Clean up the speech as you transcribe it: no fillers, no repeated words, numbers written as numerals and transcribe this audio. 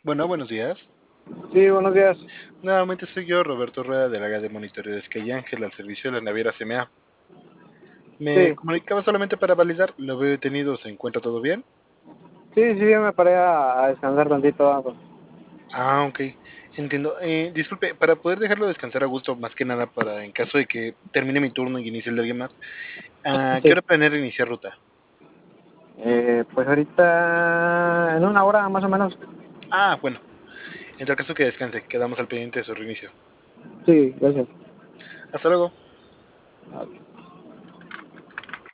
Bueno, buenos días. Sí, buenos días. Nuevamente soy yo, Roberto Rueda, del área de monitoreo de Sky Ángel, al servicio de la naviera CMA. Me Sí, comunicaba solamente para validar, lo veo detenido, ¿se encuentra todo bien? sí, ya me paré a descansar tantito. Ok, entiendo. Disculpe, para poder dejarlo descansar a gusto, más que nada para en caso de que termine mi turno y inicie el de alguien más, ¿a qué Sí. hora planea iniciar ruta? Pues ahorita, en una hora más o menos. Bueno, en tal caso que descanse, quedamos al pendiente de su reinicio. Sí, gracias. Hasta luego.